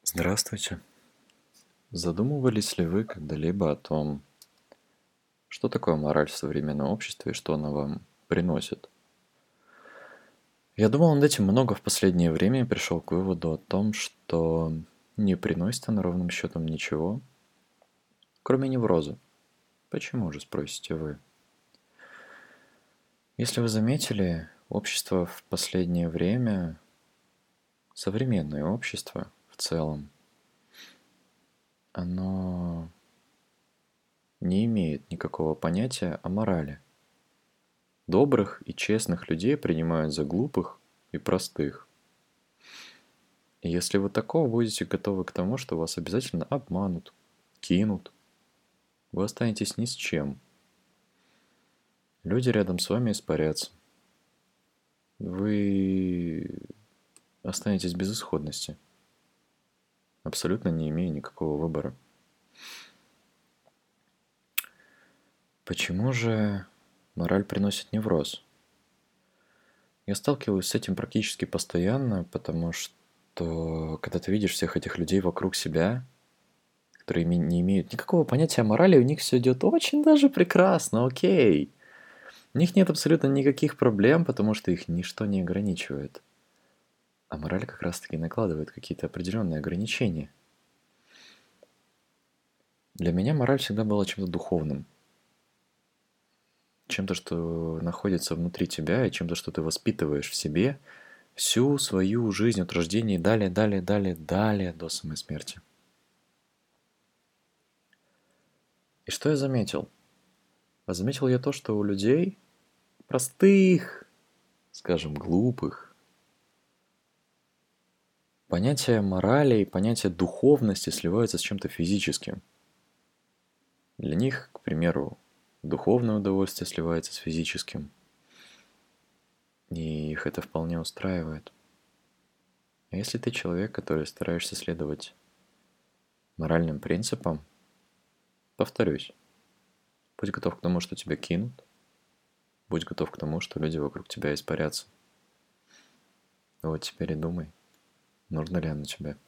Здравствуйте. Задумывались ли вы когда-либо о том, что такое мораль в современном обществе и что она вам приносит? Я думал над этим много в последнее время и пришел к выводу о том, что не приносит она ровным счетом ничего, кроме невроза. Почему же, спросите вы? Если вы заметили, общество в последнее время, современное общество в целом, оно не имеет никакого понятия о морали. Добрых и честных людей принимают за глупых и простых. И если вы такого будете готовы к тому, что вас обязательно обманут, кинут, вы останетесь ни с чем. Люди рядом с вами испарятся. Вы останетесь без исходности, абсолютно не имея никакого выбора. Почему же мораль приносит невроз? Я сталкиваюсь с этим практически постоянно, потому что когда ты видишь всех этих людей вокруг себя, которые не имеют никакого понятия о морали, у них все идет очень даже прекрасно, окей. У них нет абсолютно никаких проблем, потому что их ничто не ограничивает. А мораль как раз-таки накладывает какие-то определенные ограничения. Для меня мораль всегда была чем-то духовным. Чем-то, что находится внутри тебя, и чем-то, что ты воспитываешь в себе всю свою жизнь от рождения и далее, далее, далее, далее до самой смерти. И что я заметил? А заметил я то, что у людей, простых, скажем, глупых, понятие морали и понятие духовности сливаются с чем-то физическим. Для них, к примеру, духовное удовольствие сливается с физическим, и их это вполне устраивает. А если ты человек, который стараешься следовать моральным принципам, повторюсь, будь готов к тому, что тебя кинут, будь готов к тому, что люди вокруг тебя испарятся. Вот теперь и думай, нужно ли оно тебе.